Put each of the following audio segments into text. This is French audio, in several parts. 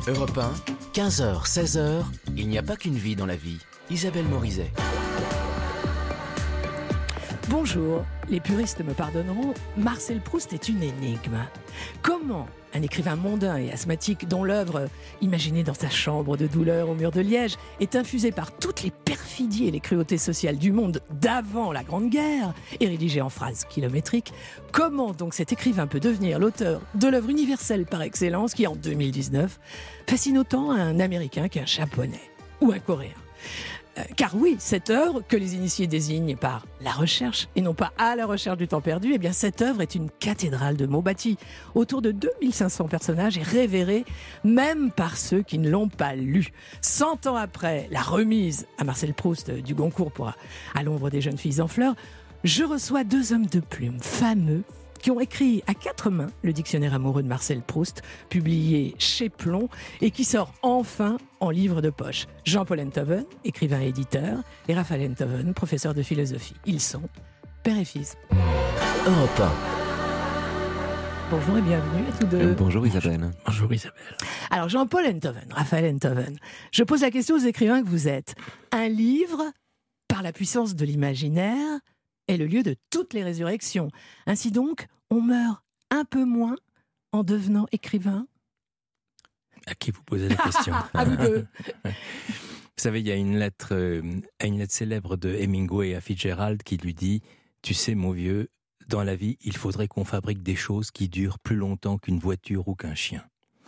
Europe 1, 15h, 16h, il n'y a pas qu'une vie dans la vie. Isabelle Morizet. Bonjour, les puristes me pardonneront, Marcel Proust est une énigme. Comment un écrivain mondain et asthmatique dont l'œuvre, imaginée dans sa chambre de douleur au mur de Liège, est infusée par toutes les perfidies et les cruautés sociales du monde d'avant la Grande Guerre et rédigée en phrases kilométriques, comment donc cet écrivain peut devenir l'auteur de l'œuvre universelle par excellence qui, en 2019, fascine autant un Américain qu'un Japonais ou un Coréen? Car oui, cette œuvre que les initiés désignent par la recherche et non pas à la recherche du temps perdu, eh bien cette œuvre est une cathédrale de mots bâtis autour de 2500 personnages et révérée même par ceux qui ne l'ont pas lu. 100 ans après la remise à Marcel Proust du Goncourt pour À l'ombre des jeunes filles en fleurs, je reçois deux hommes de plume fameux qui ont écrit à 4 mains le dictionnaire amoureux de Marcel Proust, publié chez Plomb et qui sort enfin en livre de poche. Jean-Paul Enthoven, écrivain et éditeur, et Raphaël Enthoven, professeur de philosophie. Ils sont père et fils. Europe 1. Bonjour et bienvenue à tous deux. Bonjour Isabelle. Bonjour Isabelle. Alors Jean-Paul Enthoven, Raphaël Enthoven, je pose la question aux écrivains que vous êtes. Un livre, par la puissance de l'imaginaire, est le lieu de toutes les résurrections. Ainsi donc, on meurt un peu moins en devenant écrivain. À qui vous posez la question? À vous deux. Vous savez, il y a une lettre célèbre de Hemingway à Fitzgerald qui lui dit « Tu sais, mon vieux, dans la vie, il faudrait qu'on fabrique des choses qui durent plus longtemps qu'une voiture ou qu'un chien.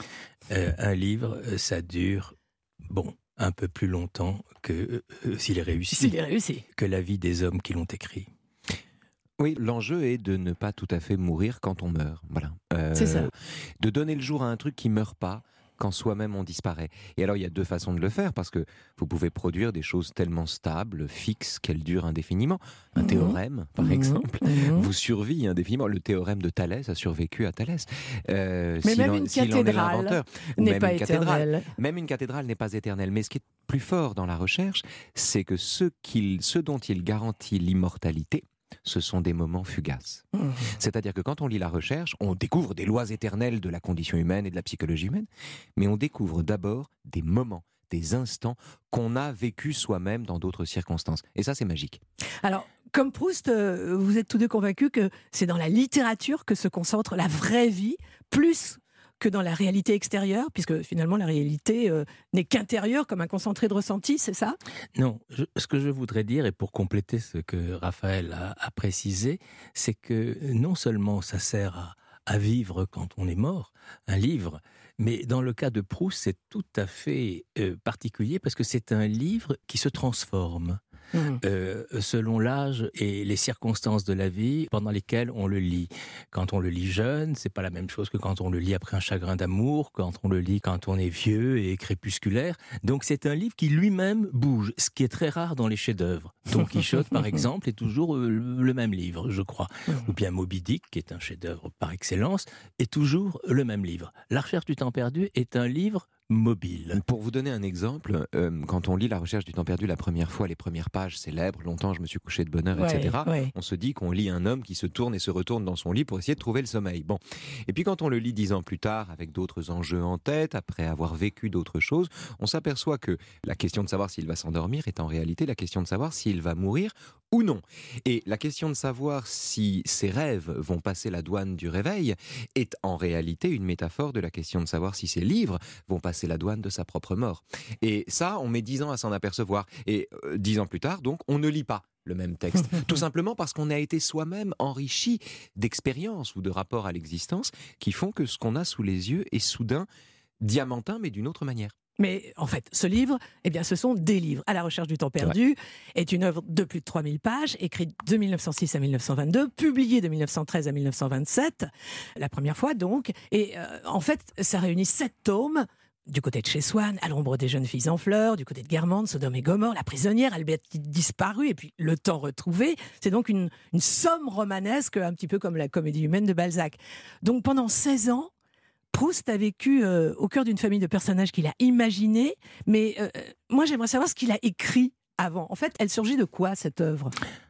Un livre, ça dure, un peu plus longtemps que s'il est réussi. Que la vie des hommes qui l'ont écrit. » Oui, l'enjeu est de ne pas tout à fait mourir quand on meurt. Voilà. C'est ça. De donner le jour à un truc qui ne meurt pas quand soi-même on disparaît. Et alors il y a deux façons de le faire, parce que vous pouvez produire des choses tellement stables, fixes, qu'elles durent indéfiniment. Un théorème, par exemple, vous survit indéfiniment. Le théorème de Thalès a survécu à Thalès. Mais même une cathédrale n'est pas éternelle. Même une cathédrale n'est pas éternelle. Mais ce qui est plus fort dans la recherche, c'est que ce dont il garantit l'immortalité, ce sont des moments fugaces. C'est-à-dire que quand on lit la recherche, on découvre des lois éternelles de la condition humaine et de la psychologie humaine, mais on découvre d'abord des moments, des instants qu'on a vécu soi-même dans d'autres circonstances. Et ça, c'est magique. Alors, comme Proust, vous êtes tous deux convaincus que c'est dans la littérature que se concentre la vraie vie, plus que dans la réalité extérieure, puisque finalement la réalité n'est qu'intérieure, comme un concentré de ressenti, c'est ça? Non, ce que je voudrais dire, et pour compléter ce que Raphaël a précisé, c'est que non seulement ça sert à vivre quand on est mort, un livre, mais dans le cas de Proust, c'est tout à fait particulier, parce que c'est un livre qui se transforme. Selon l'âge et les circonstances de la vie pendant lesquelles on le lit. Quand on le lit jeune, c'est pas la même chose que quand on le lit après un chagrin d'amour, quand on le lit quand on est vieux et crépusculaire. Donc c'est un livre qui lui-même bouge, ce qui est très rare dans les chefs-d'œuvre. Don Quichotte, par exemple, est toujours le même livre, je crois. Ou bien Moby Dick, qui est un chef-d'œuvre par excellence, est toujours le même livre. La recherche du temps perdu est un livre mobile. Pour vous donner un exemple, quand on lit La recherche du temps perdu la première fois, les premières pages célèbres, longtemps je me suis couché de bonne heure, etc. On se dit qu'on lit un homme qui se tourne et se retourne dans son lit pour essayer de trouver le sommeil. Bon. Et puis quand on le lit 10 ans plus tard, avec d'autres enjeux en tête, après avoir vécu d'autres choses, on s'aperçoit que la question de savoir s'il va s'endormir est en réalité la question de savoir s'il va mourir ou non. Et la question de savoir si ses rêves vont passer la douane du réveil est en réalité une métaphore de la question de savoir si ses livres vont passer la douane de sa propre mort. Et ça, on met 10 ans à s'en apercevoir. Et 10 ans plus tard, donc, on ne lit pas le même texte. Tout simplement parce qu'on a été soi-même enrichi d'expériences ou de rapports à l'existence qui font que ce qu'on a sous les yeux est soudain diamantin, mais d'une autre manière. Mais en fait, ce livre, ce sont des livres. À la recherche du temps perdu est une œuvre de plus de 3000 pages, écrite de 1906 à 1922, publiée de 1913 à 1927, la première fois donc. Et en fait, ça réunit 7 tomes, du côté de chez Swann, À l'ombre des jeunes filles en fleurs, du côté de Guermantes, Sodome et Gomorrhe, La prisonnière, Albert disparu, et puis Le temps retrouvé. C'est donc une somme romanesque, un petit peu comme la comédie humaine de Balzac. Donc pendant 16 ans, Proust a vécu au cœur d'une famille de personnages qu'il a imaginés, mais moi j'aimerais savoir ce qu'il a écrit avant. En fait, elle surgit de quoi, cette œuvre ?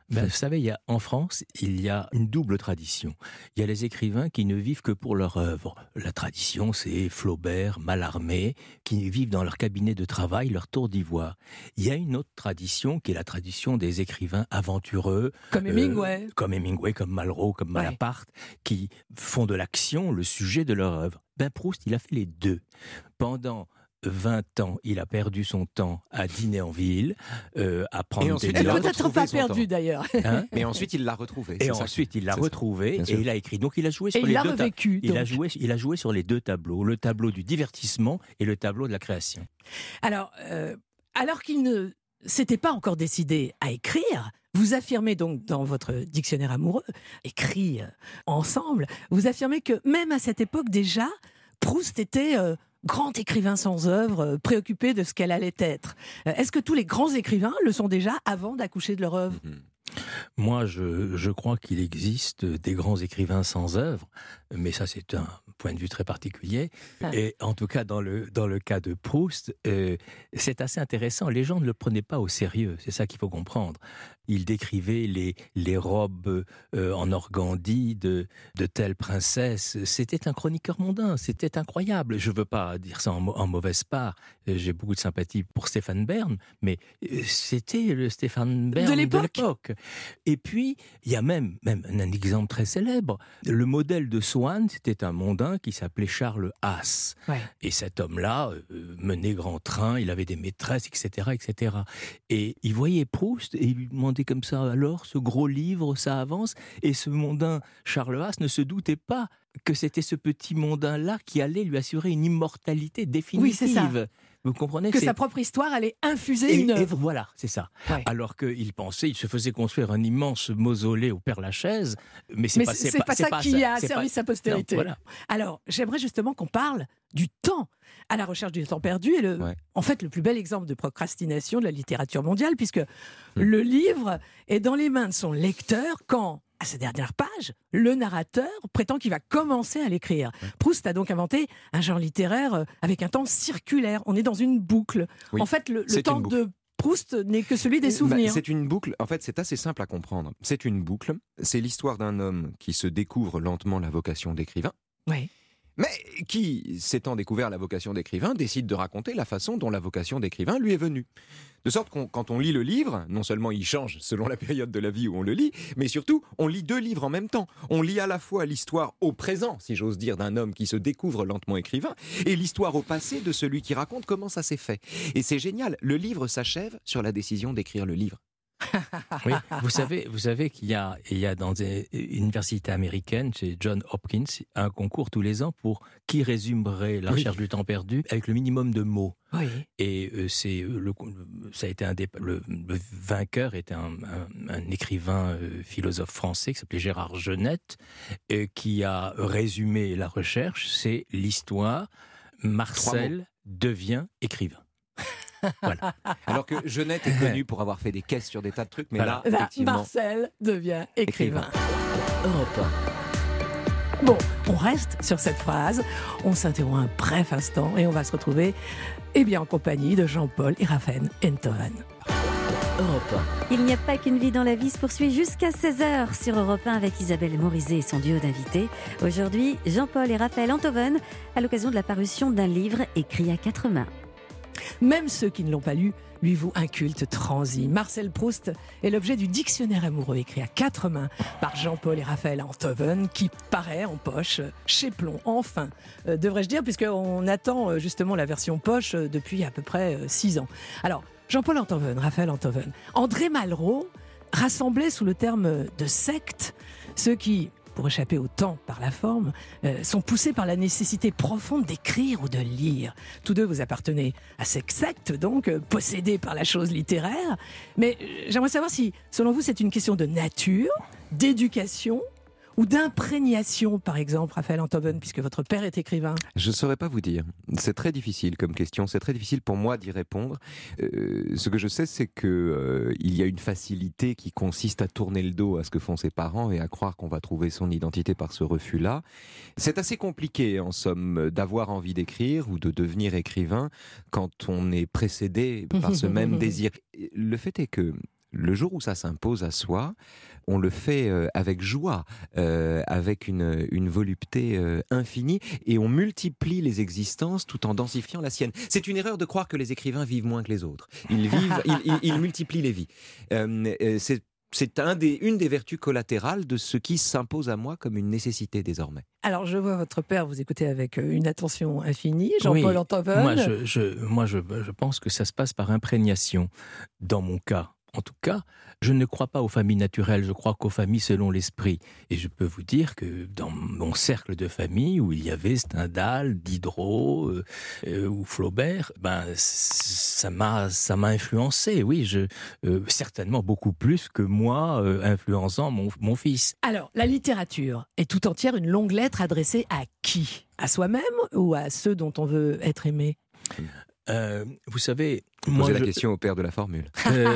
Vous savez, en France, il y a une double tradition. Il y a les écrivains qui ne vivent que pour leur œuvre. La tradition, c'est Flaubert, Mallarmé, qui vivent dans leur cabinet de travail, leur tour d'ivoire. Il y a une autre tradition qui est la tradition des écrivains aventureux. Comme Hemingway. Comme Malraux, comme Malaparte, qui font de l'action le sujet de leur œuvre. Proust, il a fait les deux. Pendant 20 ans, il a perdu son temps à dîner en ville, à prendre des notes. Peut-être pas perdu d'ailleurs. Mais ensuite, il l'a retrouvé. Et ensuite, il l'a retrouvé et il a écrit. Donc, il a joué sur les deux tableaux. Il a joué sur les deux tableaux, le tableau du divertissement et le tableau de la création. Alors qu'il ne s'était pas encore décidé à écrire, vous affirmez donc dans votre dictionnaire amoureux, écrit ensemble, vous affirmez que même à cette époque déjà, Proust était grand écrivain sans œuvre, préoccupé de ce qu'elle allait être. Est-ce que tous les grands écrivains le sont déjà avant d'accoucher de leur œuvre ? Moi, je crois qu'il existe des grands écrivains sans œuvre, mais ça c'est un point de vue très particulier. Et en tout cas, dans le cas de Proust, c'est assez intéressant. Les gens ne le prenaient pas au sérieux, c'est ça qu'il faut comprendre. Il décrivait les robes en organdie de telle princesse. C'était un chroniqueur mondain, c'était incroyable. Je ne veux pas dire ça en mauvaise part. J'ai beaucoup de sympathie pour Stéphane Bern, mais c'était le Stéphane Bern de l'époque. Et puis, il y a même un exemple très célèbre. Le modèle de Swann, c'était un mondain qui s'appelait Charles Haas. Ouais. Et cet homme-là menait grand train, il avait des maîtresses, etc., etc. Et il voyait Proust et il lui demandait comme ça, alors, ce gros livre, ça avance. Et ce mondain, Charles Haas, ne se doutait pas que c'était ce petit mondain-là qui allait lui assurer une immortalité définitive. Oui, c'est ça. Vous comprenez que sa propre histoire allait infuser une œuvre. Et voilà, c'est ça. Ouais. Alors qu'il pensait, il se faisait construire un immense mausolée au Père-Lachaise, mais c'est pas ça qui a servi sa postérité. Non, voilà. Alors, j'aimerais justement qu'on parle du temps, à la recherche du temps perdu, et en fait le plus bel exemple de procrastination de la littérature mondiale, puisque le livre est dans les mains de son lecteur quand, à sa dernière page, le narrateur prétend qu'il va commencer à l'écrire. Proust a donc inventé un genre littéraire avec un temps circulaire. On est dans une boucle. Oui, en fait, le temps de Proust n'est que celui des souvenirs. C'est une boucle. En fait, c'est assez simple à comprendre. C'est une boucle. C'est l'histoire d'un homme qui se découvre lentement la vocation d'écrivain. Oui. Mais qui, s'étant découvert la vocation d'écrivain, décide de raconter la façon dont la vocation d'écrivain lui est venue. De sorte que quand on lit le livre, non seulement il change selon la période de la vie où on le lit, mais surtout, on lit deux livres en même temps. On lit à la fois l'histoire au présent, si j'ose dire, d'un homme qui se découvre lentement écrivain, et l'histoire au passé de celui qui raconte comment ça s'est fait. Et c'est génial, le livre s'achève sur la décision d'écrire le livre. Oui, vous savez qu'il y a dans des universités américaines, chez Johns Hopkins, un concours tous les ans pour qui résumerait la recherche du temps perdu avec le minimum de mots. Oui. Et ça a été le vainqueur était un écrivain philosophe français qui s'appelait Gérard Genette, qui a résumé la recherche. C'est l'histoire. Marcel devient écrivain. Voilà. Alors que Genette est connu pour avoir fait des caisses sur des tas de trucs, mais là, effectivement... Marcel devient écrivain. Europe 1. Bon, on reste sur cette phrase, on s'interrompt un bref instant et on va se retrouver en compagnie de Jean-Paul et Raphaël Enthoven. Europe 1. Il n'y a pas qu'une vie dans la vie se poursuit jusqu'à 16h sur Europe 1 avec Isabelle Morizet et son duo d'invités. Aujourd'hui, Jean-Paul et Raphaël Enthoven à l'occasion de la parution d'un livre écrit à 4 mains. Même ceux qui ne l'ont pas lu lui vouent un culte transi. Marcel Proust est l'objet du dictionnaire amoureux écrit à 4 mains par Jean-Paul et Raphaël Enthoven qui paraît en poche chez Plon. Enfin, devrais-je dire, puisqu'on attend justement la version poche depuis à peu près 6 ans. Alors, Jean-Paul Enthoven, Raphaël Enthoven, André Malraux rassemblait sous le terme de secte ceux qui, pour échapper au temps par la forme, sont poussés par la nécessité profonde d'écrire ou de lire. Tous deux, vous appartenez à cette secte, donc, possédée par la chose littéraire. Mais j'aimerais savoir si, selon vous, c'est une question de nature, d'éducation ou d'imprégnation, par exemple, Raphaël Enthoven, puisque votre père est écrivain. Je ne saurais pas vous dire. C'est très difficile comme question. C'est très difficile pour moi d'y répondre. Ce que je sais, c'est qu'il y a une facilité qui consiste à tourner le dos à ce que font ses parents et à croire qu'on va trouver son identité par ce refus-là. C'est assez compliqué, en somme, d'avoir envie d'écrire ou de devenir écrivain quand on est précédé par ce même désir. Le fait est que le jour où ça s'impose à soi, on le fait avec joie, avec une volupté infinie, et on multiplie les existences tout en densifiant la sienne. C'est une erreur de croire que les écrivains vivent moins que les autres. Ils multiplient les vies. C'est une des vertus collatérales de ce qui s'impose à moi comme une nécessité désormais. Alors, je vois votre père vous écouter avec une attention infinie, Jean-Paul Antoven. Moi, je pense que ça se passe par imprégnation. Dans mon cas, en tout cas, je ne crois pas aux familles naturelles, je crois qu'aux familles selon l'esprit. Et je peux vous dire que dans mon cercle de famille, où il y avait Stendhal, Diderot ou Flaubert, ça m'a influencé, oui, certainement beaucoup plus que moi influençant mon fils. Alors, la littérature est tout entière une longue lettre adressée à qui ? À soi-même ou à ceux dont on veut être aimé ? Vous savez, Posez la question au père de la formule.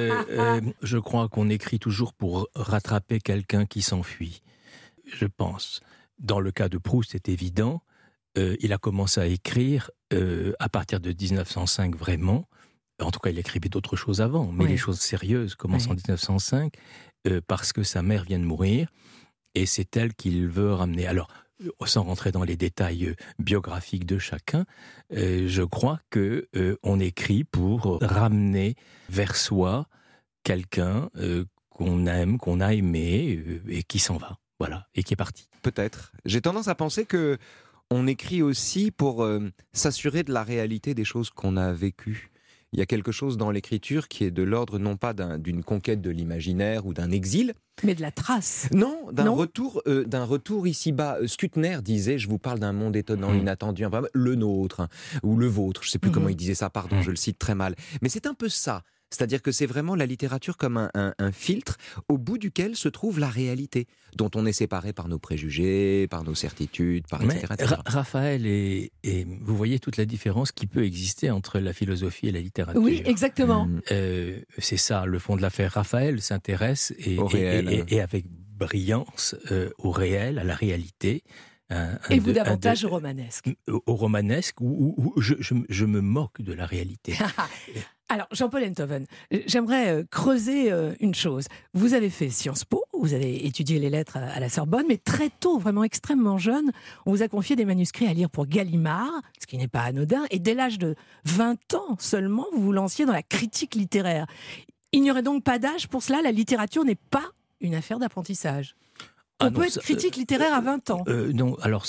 Je crois qu'on écrit toujours pour rattraper quelqu'un qui s'enfuit. Je pense. Dans le cas de Proust, c'est évident. Il a commencé à écrire à partir de 1905 vraiment. En tout cas, il écrivait d'autres choses avant, mais les choses sérieuses commencent en 1905 parce que sa mère vient de mourir et c'est elle qu'il veut ramener. Alors, sans rentrer dans les détails biographiques de chacun, je crois que on écrit pour ramener vers soi quelqu'un qu'on aime, qu'on a aimé et qui s'en va, voilà, et qui est parti. Peut-être. J'ai tendance à penser que on écrit aussi pour s'assurer de la réalité des choses qu'on a vécues. Il y a quelque chose dans l'écriture qui est de l'ordre non pas d'une conquête de l'imaginaire ou d'un exil, mais de la trace. Non, d'un retour ici-bas. Skutner disait, je vous parle d'un monde étonnant, inattendu, le nôtre, ou le vôtre, je ne sais plus comment il disait ça, pardon, je le cite très mal. Mais c'est un peu ça. C'est-à-dire que c'est vraiment la littérature comme un filtre au bout duquel se trouve la réalité, dont on est séparé par nos préjugés, par nos certitudes, etc. Raphaël, et vous voyez toute la différence qui peut exister entre la philosophie et la littérature. Oui, exactement. C'est ça, le fond de l'affaire. Raphaël s'intéresse et avec brillance au réel, à la réalité. Et vous davantage au romanesque. Au romanesque, où je me moque de la réalité. Alors, Jean-Paul Enthoven, j'aimerais creuser une chose. Vous avez fait Sciences Po, vous avez étudié les lettres à la Sorbonne, mais très tôt, vraiment extrêmement jeune, on vous a confié des manuscrits à lire pour Gallimard, ce qui n'est pas anodin, et dès l'âge de 20 ans seulement, vous vous lanciez dans la critique littéraire. Il n'y aurait donc pas d'âge pour cela, la littérature n'est pas une affaire d'apprentissage. On peut être critique littéraire à 20 ans. Non, alors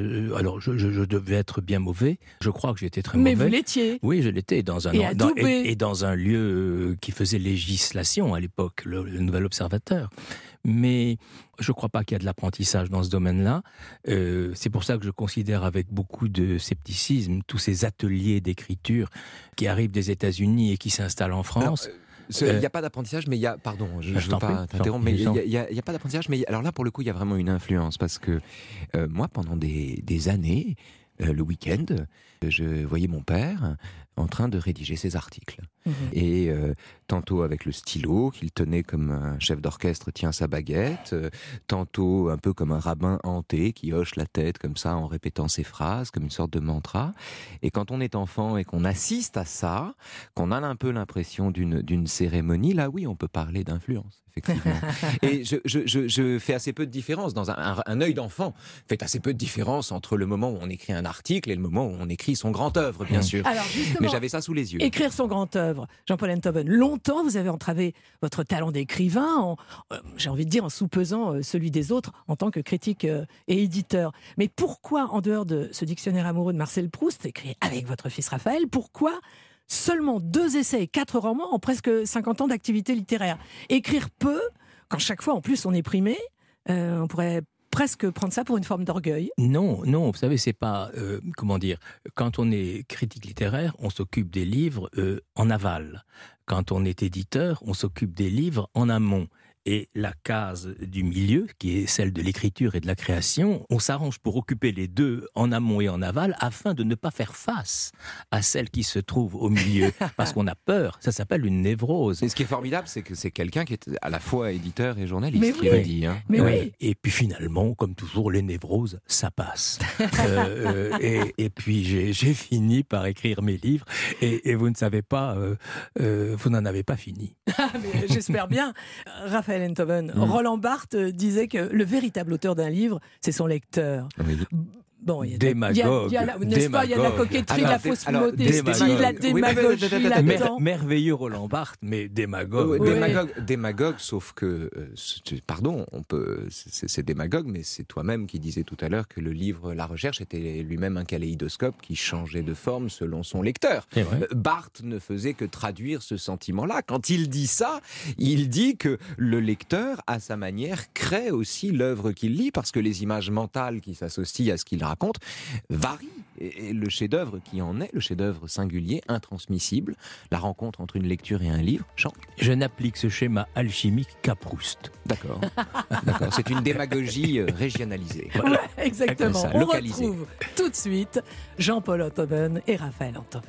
je devais être bien mauvais. Je crois que j'étais très mauvais. Mais vous l'étiez. Oui, je l'étais dans un lieu qui faisait législation à l'époque, le Nouvel Observateur. Mais je ne crois pas qu'il y a de l'apprentissage dans ce domaine-là. C'est pour ça que je considère avec beaucoup de scepticisme tous ces ateliers d'écriture qui arrivent des États-Unis et qui s'installent en France. Il n'y a pas d'apprentissage, mais il y a... Pardon, je ne veux pas t'interrompre, mais il n'y a pas d'apprentissage. Mais alors là, pour le coup, il y a vraiment une influence. Parce que moi, pendant des années, le week-end, je voyais mon père en train de rédiger ses articles. Et tantôt avec le stylo qu'il tenait comme un chef d'orchestre tient sa baguette, tantôt un peu comme un rabbin hanté qui hoche la tête comme ça en répétant ses phrases, comme une sorte de mantra. Et quand on est enfant et qu'on assiste à ça, qu'on a un peu l'impression d'une cérémonie, là oui, on peut parler d'influence. Effectivement. Et je fais assez peu de différence dans un œil d'enfant fait assez peu de différence entre le moment où on écrit un article et le moment où on écrit son grand œuvre, bien sûr. Alors mais j'avais ça sous les yeux. Écrire son grand œuvre, Jean-Paul Enthoven. Longtemps, vous avez entravé votre talent d'écrivain, j'ai envie de dire en soupesant celui des autres en tant que critique et éditeur. Mais pourquoi, en dehors de ce dictionnaire amoureux de Marcel Proust, écrit avec votre fils Raphaël, pourquoi seulement 2 essais et 4 romans en presque 50 ans d'activité littéraire? Écrire peu, quand chaque fois en plus on est primé, on pourrait presque prendre ça pour une forme d'orgueil. Non, vous savez, c'est pas... comment dire, quand on est critique littéraire, on s'occupe des livres en aval. Quand on est éditeur, on s'occupe des livres en amont. et la case du milieu, qui est celle de l'écriture et de la création, on s'arrange pour occuper les deux en amont et en aval afin de ne pas faire face à celle qui se trouve au milieu, parce qu'on a peur. Ça s'appelle une névrose. Et ce qui est formidable, c'est que c'est quelqu'un qui est à la fois éditeur et journaliste, Mais qui oui. le dit. Hein. Mais Ouais. oui. Et puis finalement, comme toujours, les névroses, ça passe. Et puis j'ai fini par écrire mes livres, et vous ne savez pas, vous n'en avez pas fini. Mais j'espère bien. Raphaël Enthoven, Roland Barthes disait que le véritable auteur d'un livre, c'est son lecteur. Oui. Bon, il y a Démagogue. n'est-ce pas, il y a de la Démagogue. coquetterie, de la fausse modestie, démagogue. la Oui, démagogie, mais- là-dedans. Merveilleux Roland Barthes, mais démagogue. Oui. Démagogue, sauf que, pardon, c'est démagogue, mais c'est toi-même qui disais tout à l'heure que le livre La Recherche était lui-même un kaléidoscope qui changeait de forme selon son lecteur. C'est vrai. Barthes ne faisait que traduire ce sentiment-là. Quand il dit ça, il dit que le lecteur, à sa manière, crée aussi l'œuvre qu'il lit, parce que les images mentales qui s'associent à ce qu'il raconte varient. Et le chef-d'œuvre qui en est, le chef-d'œuvre singulier, intransmissible, la rencontre entre une lecture et un livre, chante. Je n'applique ce schéma alchimique qu'à Proust. D'accord. D'accord. C'est une démagogie régionalisée. Ouais, exactement. Ça, On localisé. retrouve tout de suite Jean-Paul Enthoven et Raphaël Enthoven.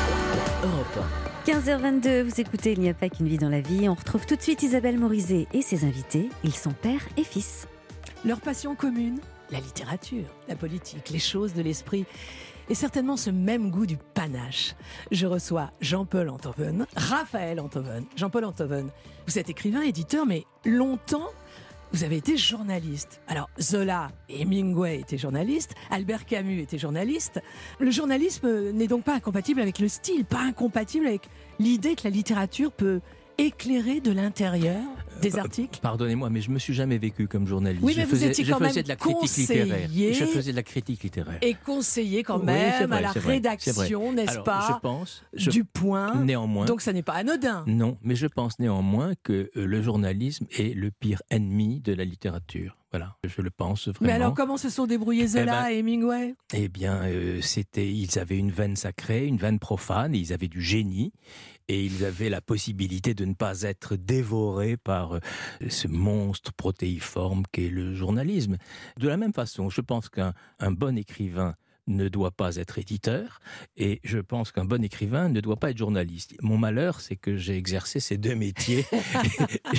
Europe 15h22, vous écoutez Il n'y a pas qu'une vie dans la vie. On retrouve tout de suite Isabelle Morizet et ses invités. Ils sont père et fils. Leur passion commune, la littérature, la politique, les choses de l'esprit et certainement ce même goût du panache. Je reçois Jean-Paul Enthoven, Raphaël Enthoven. Jean-Paul Enthoven, vous êtes écrivain, éditeur, mais longtemps, vous avez été journaliste. Alors, Zola et Hemingway étaient journalistes, Albert Camus était journaliste. Le journalisme n'est donc pas incompatible avec le style, pas incompatible avec l'idée que la littérature peut éclairer de l'intérieur des articles. Pardonnez-moi, mais je me suis jamais vécu comme journaliste. Oui, mais vous étiez quand même de la critique littéraire. conseiller. Je faisais de la critique littéraire. Et conseiller quand Oui, même c'est vrai, à la c'est vrai, rédaction, c'est vrai. n'est-ce Alors, pas, je pense, du Point. néanmoins, Donc ça n'est pas anodin. non, mais je pense néanmoins que le journalisme est le pire ennemi de la littérature. Voilà, je le pense vraiment. Mais alors comment se sont débrouillés Zola et Hemingway? Eh bien, ils avaient une veine sacrée, une veine profane, et ils avaient du génie, et ils avaient la possibilité de ne pas être dévorés par ce monstre protéiforme qu'est le journalisme. De la même façon, je pense qu'un bon écrivain ne doit pas être éditeur, et je pense qu'un bon écrivain ne doit pas être journaliste. Mon malheur, c'est que j'ai exercé ces deux métiers, et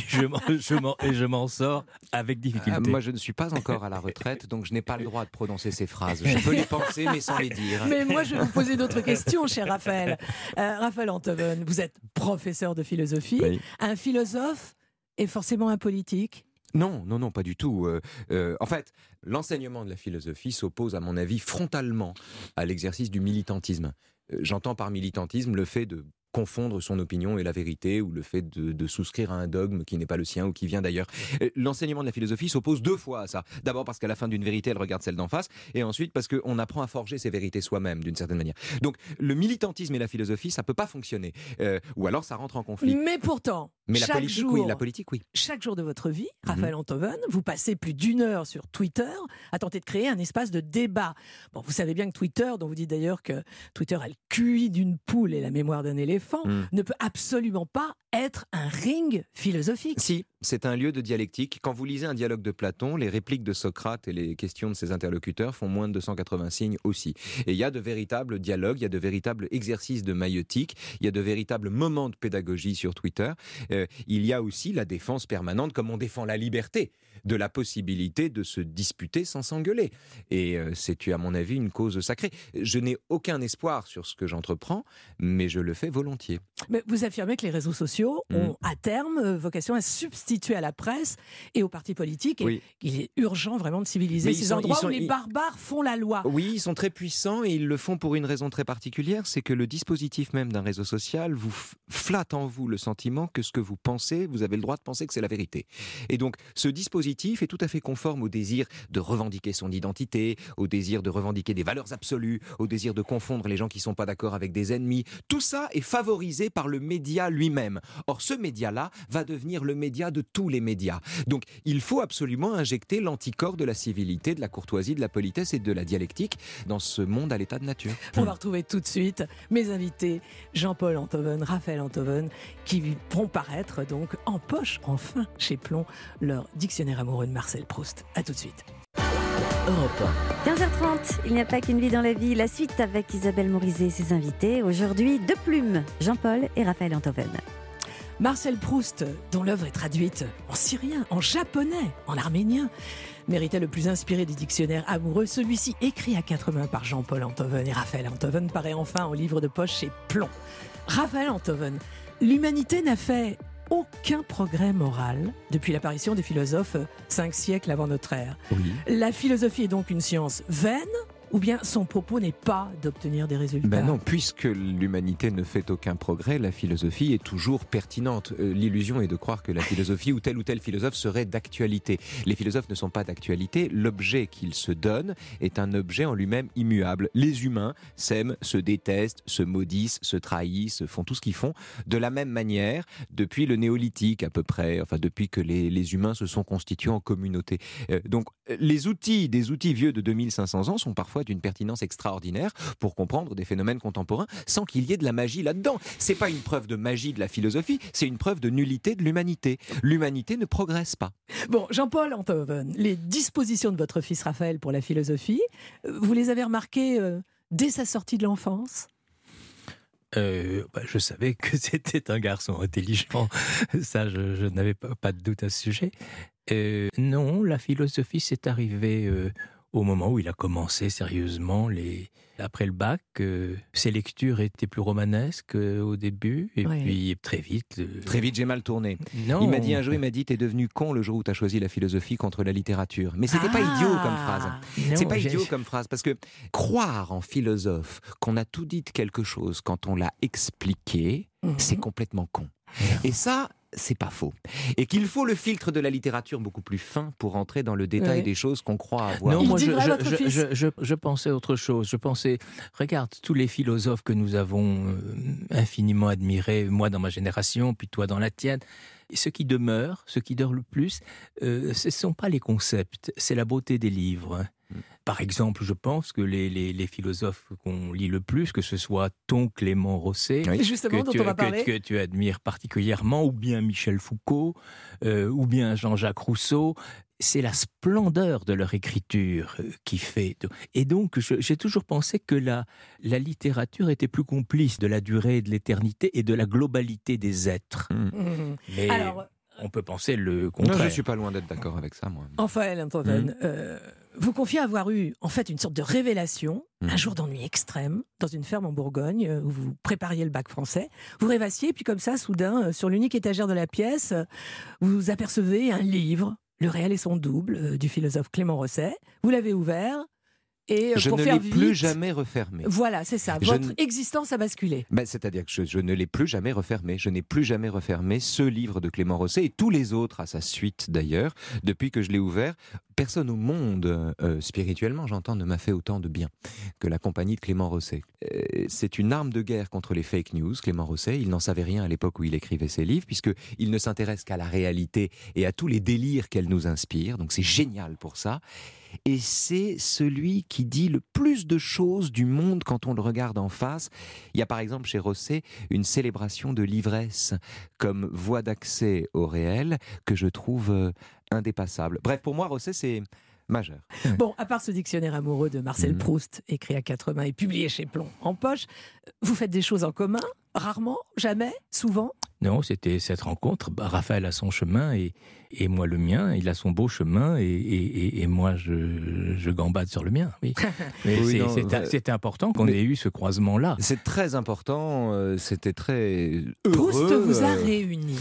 je m'en sors avec difficulté. Moi, je ne suis pas encore à la retraite, donc je n'ai pas le droit de prononcer ces phrases. Je peux les penser, mais sans les dire. Mais moi, je vais vous poser d'autres questions, cher Raphaël. Raphaël Enthoven, vous êtes professeur de philosophie. Oui. Un philosophe est forcément un politique? Non, pas du tout. En fait, l'enseignement de la philosophie s'oppose, à mon avis, frontalement à l'exercice du militantisme. J'entends par militantisme le fait de confondre son opinion et la vérité, ou le fait de souscrire à un dogme qui n'est pas le sien ou qui vient d'ailleurs. L'enseignement de la philosophie s'oppose deux fois à ça. D'abord parce qu'à la fin d'une vérité, elle regarde celle d'en face, et ensuite parce qu'on apprend à forger ses vérités soi-même, d'une certaine manière. Donc, le militantisme et la philosophie, ça peut pas fonctionner. Ou alors ça rentre en conflit. Mais pourtant, Mais la chaque politique, jour, oui, la politique, oui. chaque jour de votre vie, Raphaël Enthoven, vous passez plus d'1 heure sur Twitter à tenter de créer un espace de débat. Bon, vous savez bien que Twitter, dont vous dites d'ailleurs que Twitter a le QI d'une poule et la mémoire d'un éléphant, ne peut absolument pas être un ring philosophique. Si, c'est un lieu de dialectique. Quand vous lisez un dialogue de Platon, les répliques de Socrate et les questions de ses interlocuteurs font moins de 280 signes aussi. Et il y a de véritables dialogues, il y a de véritables exercices de maïeutique, il y a de véritables moments de pédagogie sur Twitter. Il y a aussi la défense permanente, comme on défend la liberté, de la possibilité de se disputer sans s'engueuler. Et c'est, à mon avis, une cause sacrée. Je n'ai aucun espoir sur ce que j'entreprends, mais je le fais volontiers. Mais vous affirmez que les réseaux sociaux ont à terme vocation à substituer à la presse et aux partis politiques, et Oui. qu'il est urgent vraiment de civiliser Mais ces endroits où les ils- barbares font la loi. Oui, ils sont très puissants, et ils le font pour une raison très particulière, c'est que le dispositif même d'un réseau social vous flatte en vous le sentiment que ce que vous pensez, vous avez le droit de penser que c'est la vérité. Et donc, ce dispositif est tout à fait conforme au désir de revendiquer son identité, au désir de revendiquer des valeurs absolues, au désir de confondre les gens qui ne sont pas d'accord avec des ennemis. Tout ça est favorisé par le média lui-même. Or, ce média-là va devenir le média de tous les médias. Donc, il faut absolument injecter l'anticorps de la civilité, de la courtoisie, de la politesse et de la dialectique dans ce monde à l'état de nature. On va retrouver tout de suite mes invités, Jean-Paul Enthoven, Raphaël Enthoven, qui vont paraître donc en poche, enfin, chez Plon, leur dictionnaire amoureux de Marcel Proust. À tout de suite. Europe 15h30, il n'y a pas qu'une vie dans la vie. La suite avec Isabelle Morizet et ses invités. Aujourd'hui, deux plumes, Jean-Paul et Raphaël Enthoven. Marcel Proust, dont l'œuvre est traduite en syrien, en japonais, en arménien, méritait le plus inspiré des dictionnaires amoureux. Celui-ci, écrit à 4 mains par Jean-Paul Enthoven et Raphaël Enthoven, paraît enfin en livre de poche chez Plon. Raphaël Enthoven, l'humanité n'a fait aucun progrès moral depuis l'apparition des philosophes 5 siècles avant notre ère. Oui. La philosophie est donc une science vaine, ou bien son propos n'est pas d'obtenir des résultats? Ben non, puisque l'humanité ne fait aucun progrès, la philosophie est toujours pertinente. L'illusion est de croire que la philosophie ou tel philosophe serait d'actualité. Les philosophes ne sont pas d'actualité. L'objet qu'ils se donnent est un objet en lui-même immuable. Les humains s'aiment, se détestent, se maudissent, se trahissent, font tout ce qu'ils font de la même manière depuis le néolithique à peu près, enfin depuis que les humains se sont constitués en communauté. Donc des outils vieux de 2500 ans sont parfois d'une pertinence extraordinaire pour comprendre des phénomènes contemporains sans qu'il y ait de la magie là-dedans. C'est pas une preuve de magie de la philosophie, c'est une preuve de nullité de l'humanité. L'humanité ne progresse pas. Bon, Jean-Paul Enthoven, les dispositions de votre fils Raphaël pour la philosophie, vous les avez remarquées dès sa sortie de l'enfance? Je savais que c'était un garçon intelligent. Ça, je n'avais pas de doute à ce sujet. Non, la philosophie, c'est arrivé au moment où il a commencé sérieusement après le bac. Ses lectures étaient plus romanesques au début, et puis très vite... Très vite, j'ai mal tourné. Non. Il m'a dit un jour, t'es devenu con le jour où t'as choisi la philosophie contre la littérature. Mais c'était pas idiot comme phrase. C'est pas idiot comme phrase, parce que croire en philosophe qu'on a tout dit de quelque chose quand on l'a expliqué, c'est complètement con. Et ça, c'est pas faux. Et qu'il faut le filtre de la littérature beaucoup plus fin pour entrer dans le détail des choses qu'on croit avoir. Non, moi je je pensais autre chose. Je pensais, regarde, tous les philosophes que nous avons infiniment admirés, moi dans ma génération, puis toi dans la tienne, ce qui demeure le plus, ce ne sont pas les concepts, c'est la beauté des livres. Par exemple, je pense que les philosophes qu'on lit le plus, que ce soit ton Clément Rosset, que tu admires particulièrement, ou bien Michel Foucault, ou bien Jean-Jacques Rousseau, c'est la splendeur de leur écriture qui fait. Et donc, j'ai toujours pensé que la littérature était plus complice de la durée et de l'éternité et de la globalité des êtres. Mais alors, on peut penser le contraire. Non, je ne suis pas loin d'être d'accord avec ça, moi. Raphaël Enthoven, vous confiez avoir eu en fait une sorte de révélation, un jour d'ennui extrême, dans une ferme en Bourgogne, où vous prépariez le bac français. Vous rêvassiez, puis comme ça, soudain, sur l'unique étagère de la pièce, vous apercevez un livre, Le réel et son double, du philosophe Clément Rosset. Vous l'avez ouvert. Et je pour ne faire l'ai vite, plus jamais refermé. Voilà, c'est ça. Votre existence a basculé. C'est-à-dire que je ne l'ai plus jamais refermé. Je n'ai plus jamais refermé ce livre de Clément Rosset et tous les autres à sa suite d'ailleurs. Depuis que je l'ai ouvert, personne au monde, spirituellement j'entends, ne m'a fait autant de bien que la compagnie de Clément Rosset. C'est une arme de guerre contre les fake news, Clément Rosset. Il n'en savait rien à l'époque où il écrivait ses livres, puisqu'il ne s'intéresse qu'à la réalité et à tous les délires qu'elle nous inspire. Donc c'est génial pour ça. Et c'est celui qui dit le plus de choses du monde quand on le regarde en face. Il y a par exemple chez Rosset une célébration de l'ivresse comme voie d'accès au réel que je trouve indépassable. Bref, pour moi, Rosset, c'est majeur. Bon, à part ce dictionnaire amoureux de Marcel Proust, écrit à 4 mains et publié chez Plon en poche, vous faites des choses en commun? Rarement? Jamais? Souvent? Non, c'était cette rencontre. Raphaël a son chemin et moi le mien. Il a son beau chemin et moi je gambade sur le mien. Oui. Mais c'était important qu'on ait eu ce croisement-là. C'est très important. C'était très heureux. Proust vous a réunis.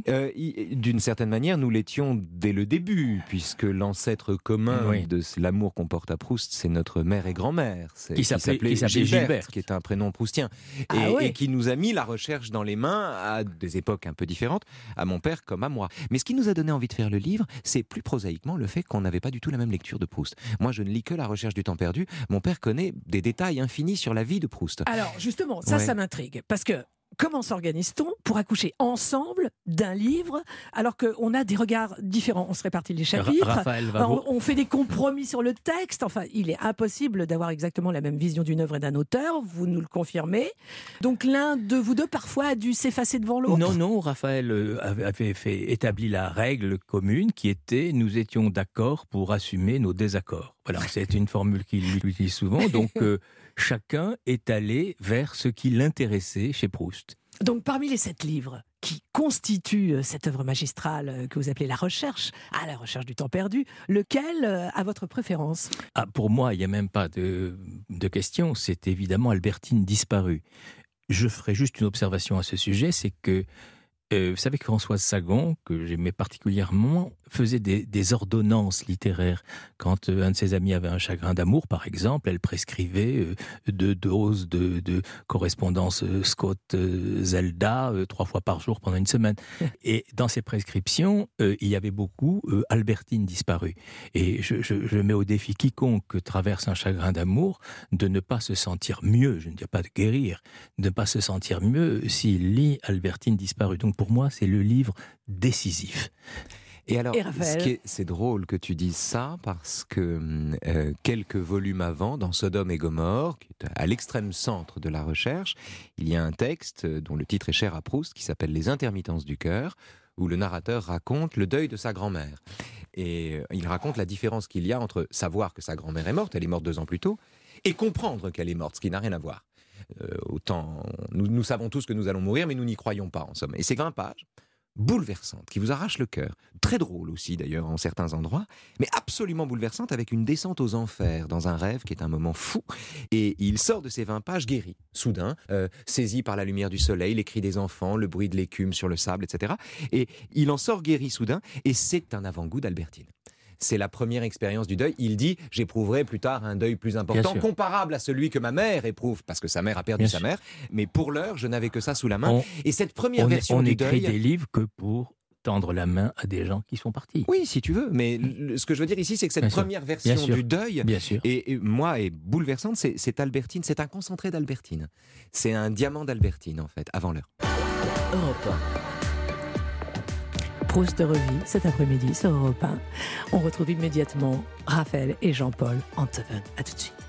D'une certaine manière, nous l'étions dès le début, puisque l'ancêtre commun de l'amour qu'on porte à Proust, c'est notre mère et grand-mère. Qui s'appelait Gilberte, qui est un prénom proustien. Et qui nous a mis la recherche dans les mains à des époques un peu différentes, à mon père comme à moi. Mais ce qui nous a donné envie de faire le livre, c'est plus prosaïquement le fait qu'on n'avait pas du tout la même lecture de Proust. Moi, je ne lis que La recherche du temps perdu. Mon père connaît des détails infinis sur la vie de Proust. Alors, justement, ça m'intrigue. Parce que comment s'organise-t-on pour accoucher ensemble d'un livre alors qu'on a des regards différents? On se répartit les chapitres, Raphaël va on fait des compromis sur le texte. Enfin, il est impossible d'avoir exactement la même vision d'une œuvre et d'un auteur, vous nous le confirmez. Donc l'un de vous deux parfois a dû s'effacer devant l'autre. Non, Raphaël avait établi la règle commune qui était nous étions d'accord pour assumer nos désaccords. Voilà, c'est une formule qu'il utilise souvent. Donc chacun est allé vers ce qui l'intéressait chez Proust. Donc parmi les 7 livres qui constituent cette œuvre magistrale que vous appelez La Recherche, à la recherche du temps perdu, lequel a votre préférence? Pour moi, il n'y a même pas de question, c'est évidemment Albertine disparue. Je ferai juste une observation à ce sujet, c'est que vous savez que Françoise Sagan, que j'aimais particulièrement, faisait des ordonnances littéraires. Quand un de ses amis avait un chagrin d'amour, par exemple, elle prescrivait 2 doses de correspondance Scott-Zelda 3 fois par jour pendant une semaine. Et dans ces prescriptions, il y avait beaucoup Albertine disparue. Et je mets au défi quiconque traverse un chagrin d'amour de ne pas se sentir mieux, je ne dis pas de guérir, de ne pas se sentir mieux s'il lit Albertine disparue. Donc pour moi, c'est le livre décisif. Et alors, Raphaël, c'est drôle que tu dises ça, parce que quelques volumes avant, dans Sodome et Gomorrhe, qui est à l'extrême centre de La Recherche, il y a un texte dont le titre est cher à Proust, qui s'appelle Les intermittences du cœur, où le narrateur raconte le deuil de sa grand-mère. Et il raconte la différence qu'il y a entre savoir que sa grand-mère est morte, elle est morte 2 ans plus tôt, et comprendre qu'elle est morte, ce qui n'a rien à voir. Autant, nous savons tous que nous allons mourir, mais nous n'y croyons pas, en somme. Et c'est 20 pages bouleversante, qui vous arrache le cœur. Très drôle aussi, d'ailleurs, en certains endroits, mais absolument bouleversante, avec une descente aux enfers, dans un rêve qui est un moment fou. Et il sort de ces 20 pages guéri, soudain, saisi par la lumière du soleil, les cris des enfants, le bruit de l'écume sur le sable, etc. Et il en sort guéri soudain, et c'est un avant-goût d'Albertine. C'est la première expérience du deuil. Il dit « J'éprouverai plus tard un deuil plus important, comparable à celui que ma mère éprouve, parce que sa mère a perdu sa mère. Mais pour l'heure, je n'avais que ça sous la main. » Et cette première version du deuil... On écrit des livres que pour tendre la main à des gens qui sont partis. Oui, si tu veux. Mais ce que je veux dire ici, c'est que cette première version du deuil, et moi, est bouleversante. C'est Albertine, c'est un concentré d'Albertine. C'est un diamant d'Albertine, en fait, avant l'heure. Europe 1. Proust revit cet après-midi sur Europe 1. On retrouve immédiatement Raphaël et Jean-Paul Enthoven. A tout de suite.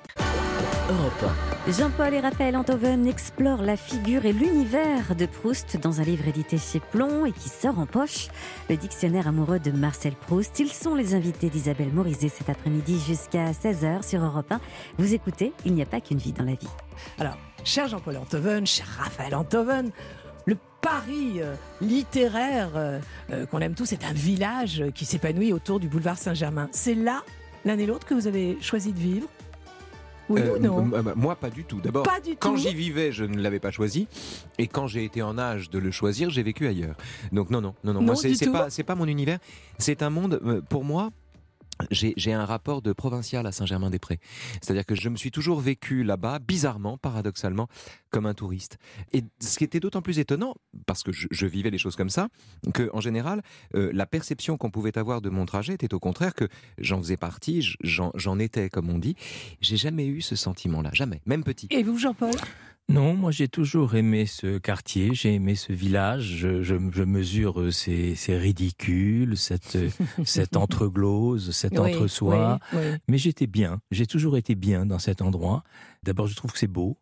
Europe 1. Jean-Paul et Raphaël Enthoven explorent la figure et l'univers de Proust dans un livre édité chez Plon et qui sort en poche, le dictionnaire amoureux de Marcel Proust. Ils sont les invités d'Isabelle Morizet cet après-midi jusqu'à 16h sur Europe 1. Vous écoutez, il n'y a pas qu'une vie dans la vie. Alors, cher Jean-Paul Enthoven, cher Raphaël Enthoven, le Paris littéraire qu'on aime tous est un village qui s'épanouit autour du boulevard Saint-Germain. C'est là, l'un et l'autre, que vous avez choisi de vivre? Oui ou non? Moi, pas du tout. D'abord, quand j'y vivais, je ne l'avais pas choisi. Et quand j'ai été en âge de le choisir, j'ai vécu ailleurs. Donc non. Moi, c'est pas mon univers. C'est un monde, pour moi... J'ai un rapport de provincial à Saint-Germain-des-Prés. C'est-à-dire que je me suis toujours vécu là-bas, bizarrement, paradoxalement, comme un touriste. Et ce qui était d'autant plus étonnant, parce que je vivais les choses comme ça, qu'en général, la perception qu'on pouvait avoir de mon trajet était au contraire que j'en faisais partie, j'en étais, comme on dit. J'ai jamais eu ce sentiment-là, jamais, même petit. Et vous, Jean-Paul? Non, moi j'ai toujours aimé ce quartier, j'ai aimé ce village, je mesure ces ridicules, cette entreglose, cet entre-soi, mais j'étais bien, j'ai toujours été bien dans cet endroit. D'abord je trouve que c'est beau,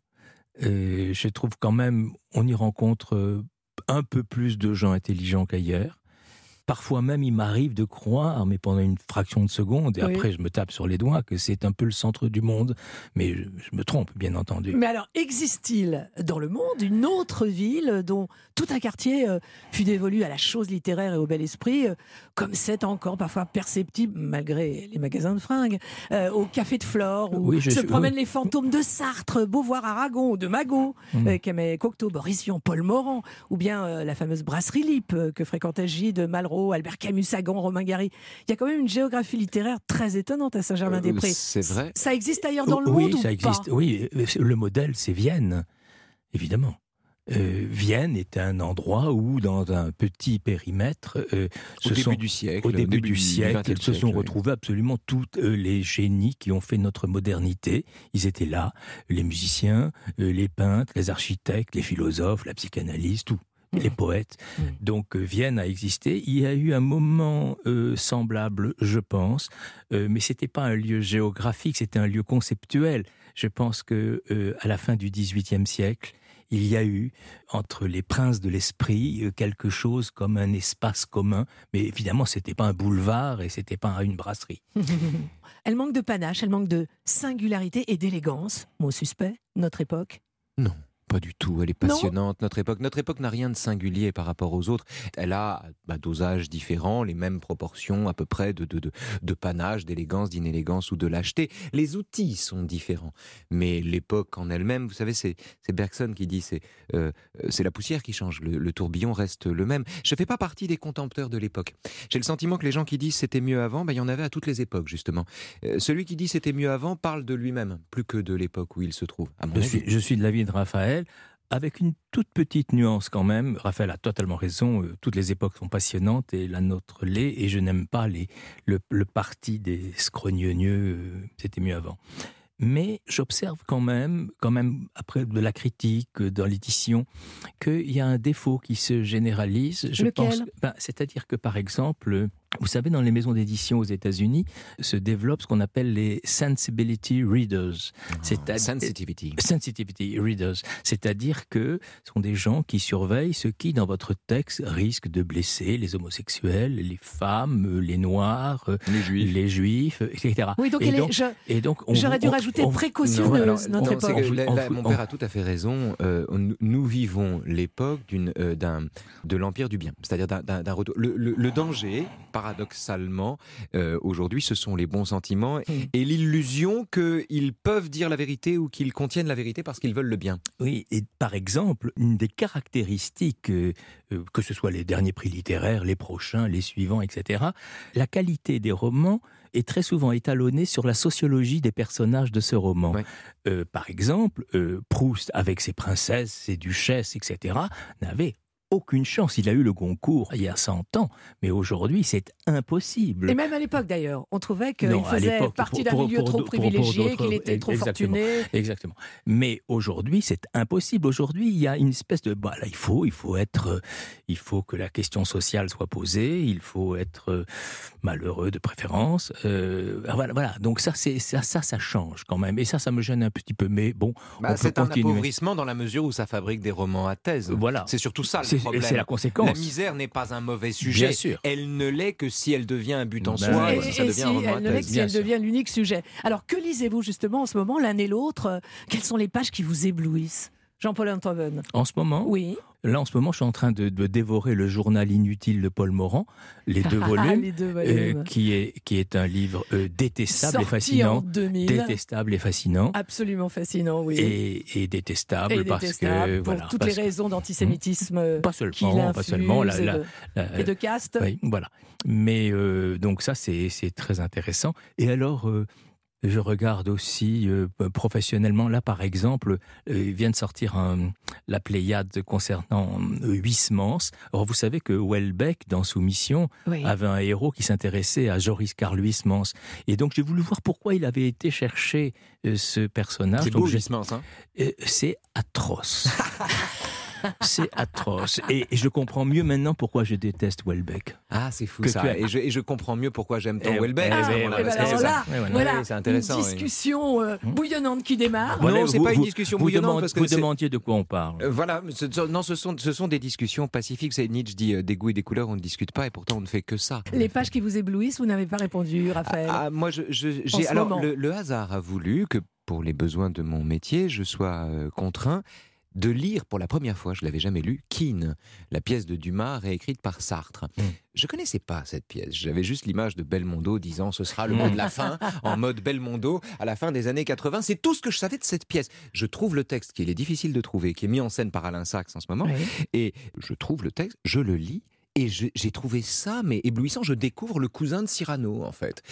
je trouve quand même on y rencontre un peu plus de gens intelligents qu'ailleurs. Parfois même, il m'arrive de croire, mais pendant une fraction de seconde, et après je me tape sur les doigts, que c'est un peu le centre du monde. Mais je me trompe, bien entendu. Mais alors, existe-t-il dans le monde une autre ville dont tout un quartier fut dévolu à la chose littéraire et au bel esprit, comme c'est encore parfois perceptible, malgré les magasins de fringues, au Café de Flore, où se promènent les fantômes de Sartre, Beauvoir, Aragon, ou de Magot, qu'aimait Cocteau, Boris Vian, Paul Morand, ou bien la fameuse brasserie Lippe que fréquentait Gide, Malraux, Albert Camus, Sagan, Romain Gary. Il y a quand même une géographie littéraire très étonnante à Saint-Germain-des-Prés. C'est vrai. Ça existe ailleurs dans le monde ou ça existe. pas? Oui, le modèle, c'est Vienne, évidemment. Vienne est un endroit où, dans un petit périmètre, Au début du siècle, elles se sont retrouvés absolument tous les génies qui ont fait notre modernité. Ils étaient là, les musiciens, les peintres, les architectes, les philosophes, la psychanalyse, tout. Les poètes. Donc Vienne a existé. Il y a eu un moment semblable, je pense, mais c'était pas un lieu géographique, c'était un lieu conceptuel. Je pense que à la fin du XVIIIe siècle, il y a eu, entre les princes de l'esprit, quelque chose comme un espace commun. Mais évidemment, c'était pas un boulevard et c'était pas une brasserie. Elle manque de panache, elle manque de singularité et d'élégance. Mot suspect, notre époque. Non. Pas du tout, elle est passionnante, notre époque n'a rien de singulier par rapport aux autres. Elle a dosages différents, les mêmes proportions à peu près de panache, d'élégance, d'inélégance ou de lâcheté. Les outils sont différents, mais l'époque en elle-même, vous savez, c'est Bergson qui dit, c'est la poussière qui change, le tourbillon reste le même. Je ne fais pas partie des contempteurs de l'époque. J'ai le sentiment que les gens qui disent c'était mieux avant, il y en avait à toutes les époques justement. Celui qui dit c'était mieux avant parle de lui-même, plus que de l'époque où il se trouve, à mon avis. Je suis de l'avis de Raphaël, avec une toute petite nuance quand même. Raphaël a totalement raison, toutes les époques sont passionnantes et la nôtre l'est, et je n'aime pas le parti des scrogneux, c'était mieux avant. Mais j'observe quand même, après de la critique, dans l'édition, qu'il y a un défaut qui se généralise. Lequel ? C'est-à-dire que, par exemple, vous savez, dans les maisons d'édition aux États-Unis, se développe ce qu'on appelle les sensibility readers. Sensitivity readers. C'est-à-dire que ce sont des gens qui surveillent ce qui, dans votre texte, risque de blesser les homosexuels, les femmes, les noirs, les juifs, etc. Oui, donc j'aurais dû rajouter précautionneuse, notre époque. Mon père a tout à fait raison. Nous vivons l'époque de l'Empire du bien. C'est-à-dire d'un retour. Le danger, paradoxalement, aujourd'hui, ce sont les bons sentiments et l'illusion qu'ils peuvent dire la vérité ou qu'ils contiennent la vérité parce qu'ils veulent le bien. Oui, et par exemple, une des caractéristiques, que ce soit les derniers prix littéraires, les prochains, les suivants, etc., la qualité des romans est très souvent étalonnée sur la sociologie des personnages de ce roman. Ouais. Par exemple, Proust, avec ses princesses, ses duchesses, etc., n'avait aucune chance. Il a eu le Goncourt il y a 100 ans, mais aujourd'hui, c'est impossible. Et même à l'époque, d'ailleurs, on trouvait qu'il faisait partie d'un milieu trop privilégié, qu'il était trop fortuné. Exactement. Mais aujourd'hui, c'est impossible. Aujourd'hui, il y a une espèce de... Là, il faut que la question sociale soit posée, il faut être malheureux de préférence. Voilà. Donc ça change quand même. Et ça me gêne un petit peu. Mais bon, c'est un appauvrissement dans la mesure où ça fabrique des romans à thèse. Voilà. C'est surtout ça le problème. C'est la conséquence. La misère n'est pas un mauvais sujet. Bien sûr. Elle ne l'est que si elle devient un but en soi. Et si elle devient l'unique sujet. Alors, que lisez-vous justement en ce moment, l'un et l'autre ? Quelles sont les pages qui vous éblouissent ? Jean-Paul Enthoven. En ce moment ? Oui. Là, en ce moment, je suis en train de dévorer le journal inutile de Paul Morand, les deux volumes, qui est un livre détestable sorti et fascinant. En 2000. Détestable et fascinant. Absolument fascinant, oui. Et détestable parce que... Pour toutes les raisons d'antisémitisme pas seulement et de caste. Oui, voilà. Mais donc ça, c'est très intéressant. Et alors... je regarde aussi professionnellement. Là, par exemple, il vient de sortir la Pléiade concernant Huysmans. Or, vous savez que Houellebecq, dans Soumission, avait un héros qui s'intéressait à Joris Karl Huysmans. Et donc, j'ai voulu voir pourquoi il avait été chercher ce personnage. C'est beau, Huysmans, hein ? C'est atroce. C'est atroce. Et je comprends mieux maintenant pourquoi je déteste Houellebecq. Ah, c'est fou ça. Et je comprends mieux pourquoi j'aime tant Houellebecq. C'est intéressant. Une discussion bouillonnante qui démarre. Non, c'est pas une discussion bouillonnante. Vous demandiez de quoi on parle. Voilà, non, ce sont des discussions pacifiques. Nietzsche dit des goûts et des couleurs, on ne discute pas et pourtant on ne fait que ça. Les pages qui vous éblouissent, vous n'avez pas répondu, Raphaël. Moi, le hasard a voulu que pour les besoins de mon métier, je sois contraint de lire pour la première fois, je ne l'avais jamais lu, Kean, la pièce de Dumas réécrite par Sartre. Je ne connaissais pas cette pièce, j'avais juste l'image de Belmondo disant ce sera le mot de la fin, en mode Belmondo à la fin des années 80, c'est tout ce que je savais de cette pièce. Je trouve le texte qu'il est difficile de trouver, qui est mis en scène par Alain Sachs en ce moment, et je trouve le texte, je le lis, Et j'ai trouvé ça mais éblouissant. Je découvre le cousin de Cyrano, en fait.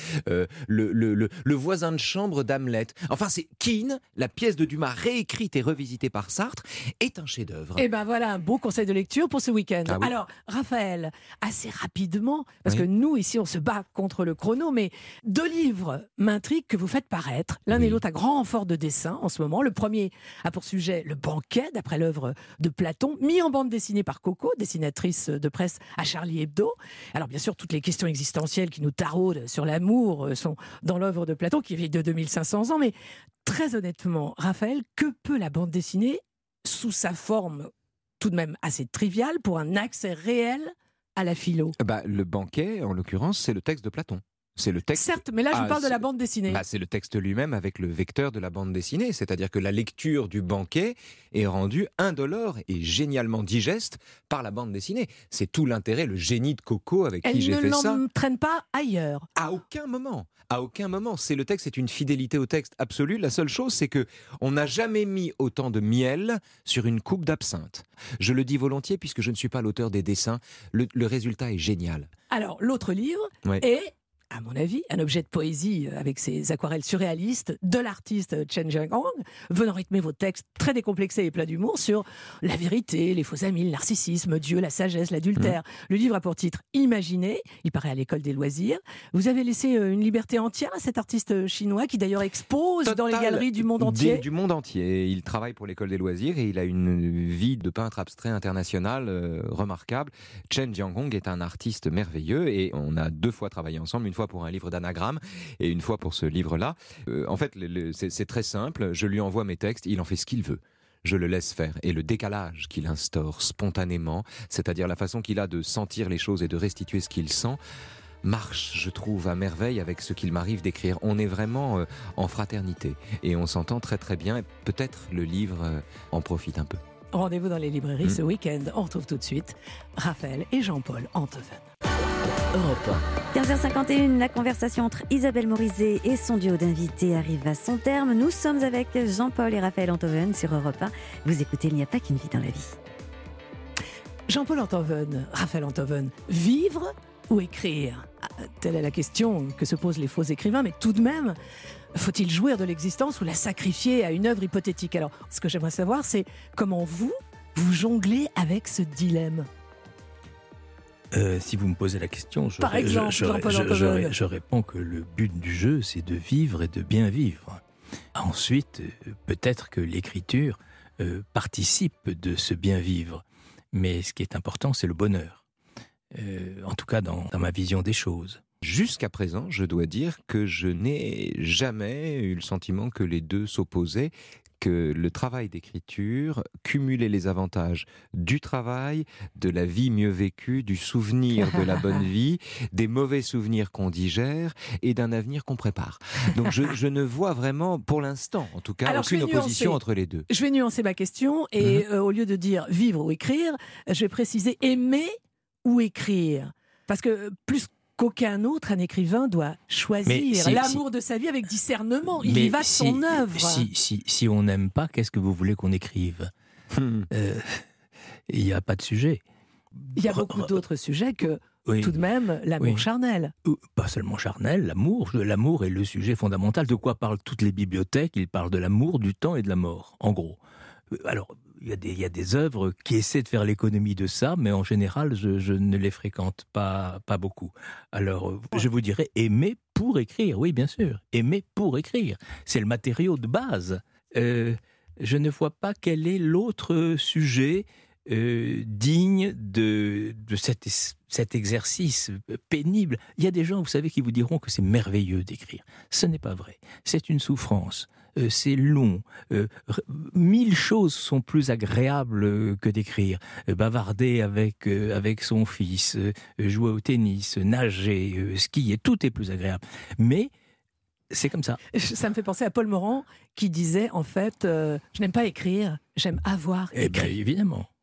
Le voisin de chambre d'Hamlet. Enfin, c'est Kean, la pièce de Dumas réécrite et revisitée par Sartre, est un chef-d'œuvre. Et ben voilà un beau conseil de lecture pour ce week-end. Ah oui. Alors, Raphaël, assez rapidement, parce que nous, ici, on se bat contre le chrono, mais 2 livres m'intriguent que vous faites paraître. L'un et l'autre à grand renfort de dessin en ce moment. Le premier a pour sujet Le Banquet, d'après l'œuvre de Platon, mis en bande dessinée par Coco, dessinatrice de presse à Charlie Hebdo. Alors bien sûr, toutes les questions existentielles qui nous taraudent sur l'amour sont dans l'œuvre de Platon, qui vit de 2500 ans. Mais très honnêtement, Raphaël, que peut la bande dessinée, sous sa forme tout de même assez triviale, pour un accès réel à la philo? Le Banquet, en l'occurrence, c'est le texte de Platon. C'est le texte. Certes, mais là je parle de la bande dessinée. C'est le texte lui-même avec le vecteur de la bande dessinée, c'est-à-dire que la lecture du Banquet est rendue indolore et génialement digeste par la bande dessinée. C'est tout l'intérêt, le génie de Coco avec qui j'ai fait ça. Elle ne l'entraîne pas ailleurs. À aucun moment. À aucun moment. Le texte est une fidélité au texte absolue. La seule chose, c'est que on n'a jamais mis autant de miel sur une coupe d'absinthe. Je le dis volontiers puisque je ne suis pas l'auteur des dessins. Le résultat est génial. Alors, l'autre livre est, à mon avis, un objet de poésie avec ses aquarelles surréalistes de l'artiste Chen Jianhong, venant rythmer vos textes très décomplexés et pleins d'humour sur la vérité, les faux amis, le narcissisme, Dieu, la sagesse, l'adultère. Le livre a pour titre Imaginez, il paraît à l'école des loisirs. Vous avez laissé une liberté entière à cet artiste chinois qui d'ailleurs expose dans les galeries du monde entier. Du monde entier. Il travaille pour l'école des loisirs et il a une vie de peintre abstrait international remarquable. Chen Jianhong est un artiste merveilleux et on a 2 fois travaillé ensemble, une fois pour un livre d'anagramme et une fois pour ce livre-là. En fait, c'est très simple. Je lui envoie mes textes, il en fait ce qu'il veut. Je le laisse faire. Et le décalage qu'il instaure spontanément, c'est-à-dire la façon qu'il a de sentir les choses et de restituer ce qu'il sent, marche, je trouve, à merveille avec ce qu'il m'arrive d'écrire. On est vraiment en fraternité et on s'entend très très bien. Et peut-être le livre en profite un peu. Rendez-vous dans les librairies ce week-end. On retrouve tout de suite Raphaël et Jean-Paul Antoven. Europe 15h51, la conversation entre Isabelle Morizet et son duo d'invités arrive à son terme. Nous sommes avec Jean-Paul et Raphaël Antoven sur Europe 1. Vous écoutez Il n'y a pas qu'une vie dans la vie. Jean-Paul Antoven, Raphaël Antoven, vivre ou écrire? Telle est la question que se posent les faux écrivains, mais tout de même, faut-il jouir de l'existence ou la sacrifier à une œuvre hypothétique? Alors, ce que j'aimerais savoir, c'est comment vous jonglez avec ce dilemme. Si vous me posez la question, Par exemple, je réponds que le but du jeu, c'est de vivre et de bien vivre. Ensuite, peut-être que l'écriture participe de ce bien vivre. Mais ce qui est important, c'est le bonheur. En tout cas, dans ma vision des choses. Jusqu'à présent, je dois dire que je n'ai jamais eu le sentiment que les deux s'opposaient, que le travail d'écriture cumulait les avantages du travail, de la vie mieux vécue, du souvenir de la bonne vie, des mauvais souvenirs qu'on digère et d'un avenir qu'on prépare. Donc je ne vois vraiment, pour l'instant en tout cas, aucune opposition entre les deux. Je vais nuancer ma question et au lieu de dire vivre ou écrire, je vais préciser aimer ou écrire. Parce que plus qu'aucun autre, un écrivain doit choisir l'amour de sa vie avec discernement. Il y va de son œuvre. Si on n'aime pas, qu'est-ce que vous voulez qu'on écrive? Il n'y a pas de sujet. Il y a beaucoup d'autres sujets que, tout de même, l'amour charnel. Pas seulement charnel, l'amour. L'amour est le sujet fondamental. De quoi parlent toutes les bibliothèques? Ils parlent de l'amour, du temps et de la mort, en gros. Alors, il y a des œuvres qui essaient de faire l'économie de ça, mais en général, je ne les fréquente pas beaucoup. Alors, je vous dirais aimer pour écrire, oui, bien sûr. Aimer pour écrire. C'est le matériau de base. Je ne vois pas quel est l'autre sujet digne de cet exercice pénible. Il y a des gens, vous savez, qui vous diront que c'est merveilleux d'écrire. Ce n'est pas vrai. C'est une souffrance. C'est long. 1000 choses sont plus agréables que d'écrire. Bavarder avec son fils, jouer au tennis, nager, skier, tout est plus agréable. Mais c'est comme ça. Ça me fait penser à Paul Morand qui disait en fait je n'aime pas écrire, j'aime avoir écrit. Eh bien évidemment.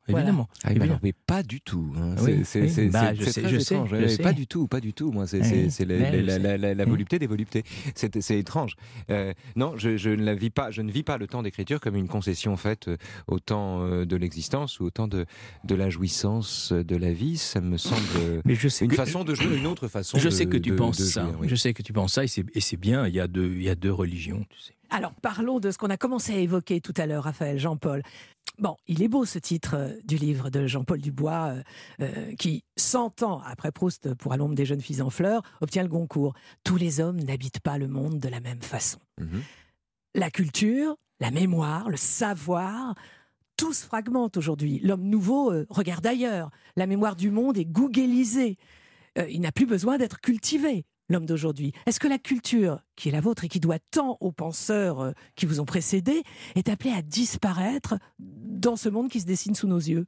évidemment. Ah, évidemment. mais pas du tout. Hein. Oui, c'est oui. Bah, très étrange. je sais. Pas du tout. Moi, c'est la volupté des voluptés. C'est étrange. Non, je ne la vis pas. Je ne vis pas le temps d'écriture comme une concession faite au temps de l'existence ou au temps de la jouissance de la vie. Ça me semble une façon de jouer, une autre façon. Je sais que tu penses ça. Jouer, oui. Je sais que tu penses ça, et c'est bien. Il y a deux religions, tu sais. Alors, parlons de ce qu'on a commencé à évoquer tout à l'heure, Raphaël, Jean-Paul. Bon, il est beau ce titre du livre de Jean-Paul Dubois, qui, 100 ans après Proust, pour À l'ombre des jeunes filles en fleurs, obtient le Goncourt. Tous les hommes n'habitent pas le monde de la même façon. La culture, la mémoire, le savoir, tout se fragmente aujourd'hui. L'homme nouveau regarde ailleurs. La mémoire du monde est googlisée. Il n'a plus besoin d'être cultivé. L'homme d'aujourd'hui. Est-ce que la culture, qui est la vôtre et qui doit tant aux penseurs qui vous ont précédés, est appelée à disparaître dans ce monde qui se dessine sous nos yeux ?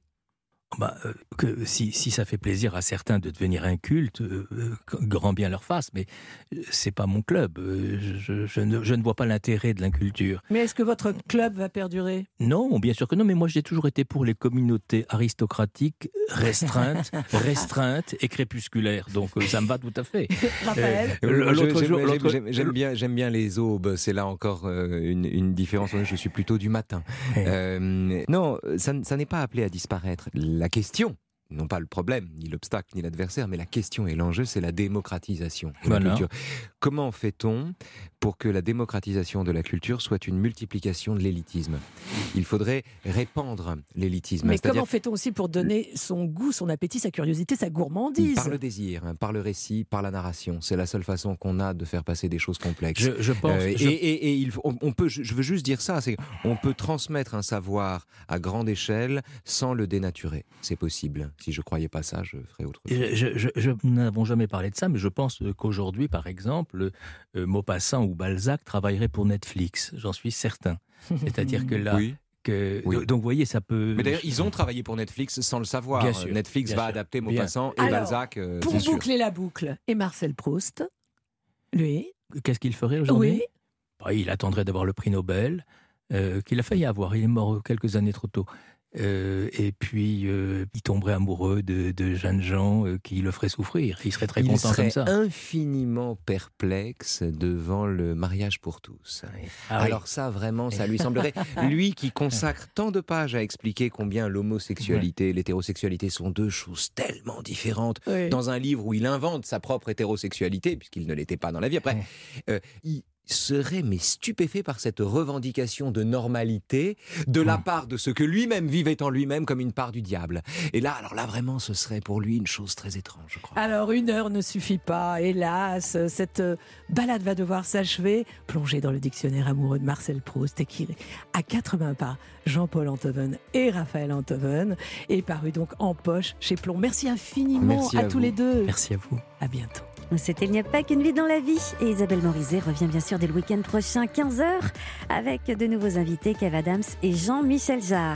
Que si ça fait plaisir à certains de devenir incultes, grand bien leur fasse, mais c'est pas mon club. Je ne vois pas l'intérêt de l'inculture. Mais est-ce que votre club va perdurer ? Non, bien sûr que non, mais moi j'ai toujours été pour les communautés aristocratiques restreintes et crépusculaires, donc ça me va tout à fait. Raphaël ? J'aime bien les aubes, c'est là encore une différence. Je suis plutôt du matin. Non, ça n'est pas appelé à disparaître. La question, non pas le problème, ni l'obstacle, ni l'adversaire, mais la question et l'enjeu, c'est la démocratisation de la culture. Comment fait-on pour que la démocratisation de la culture soit une multiplication de l'élitisme ? Il faudrait répandre l'élitisme. Mais comment fait-on aussi pour donner son goût, son appétit, sa curiosité, sa gourmandise ? Par le désir, par le récit, par la narration. C'est la seule façon qu'on a de faire passer des choses complexes. Je pense. Je veux juste dire ça, c'est qu'on peut transmettre un savoir à grande échelle sans le dénaturer. C'est possible. Si je croyais pas ça, je ferais autre chose. Nous n'avons jamais parlé de ça, mais je pense qu'aujourd'hui, par exemple, Maupassant ou Balzac travailleraient pour Netflix. J'en suis certain. C'est-à-dire que là... Oui. Donc, vous voyez, ça peut... Mais d'ailleurs, ils ont travaillé pour Netflix sans le savoir. Bien sûr, Netflix va adapter Maupassant et Alors, Balzac, pour c'est sûr. boucler la boucle, et Marcel Proust, lui... Qu'est-ce qu'il ferait aujourd'hui ? Oui. Il attendrait d'avoir le prix Nobel, qu'il a failli avoir. Il est mort quelques années trop tôt. Et puis, il tomberait amoureux de jeunes gens qui le feraient souffrir. Il serait très content comme ça. Il serait infiniment perplexe devant le mariage pour tous. Oui. Alors ça, vraiment, ça lui semblerait... Lui qui consacre tant de pages à expliquer combien l'homosexualité et l'hétérosexualité sont deux choses tellement différentes, dans un livre où il invente sa propre hétérosexualité, puisqu'il ne l'était pas dans la vie. Après, il serait stupéfait par cette revendication de normalité de la part de ce que lui-même vivait en lui-même comme une part du diable. Et là, alors là, vraiment, ce serait pour lui une chose très étrange, je crois. Alors, 1 heure ne suffit pas, hélas. Cette balade va devoir s'achever, plongée dans le dictionnaire amoureux de Marcel Proust, écrit à 4 mains par Jean-Paul Enthoven et Raphaël Enthoven, et paru donc en poche chez Plomb. Merci infiniment à tous les deux. Merci à vous. À bientôt. C'était Il n'y a pas qu'une vie dans la vie. Et Isabelle Morizet revient bien sûr dès le week-end prochain, 15h, avec de nouveaux invités, Kev Adams et Jean-Michel Jarre.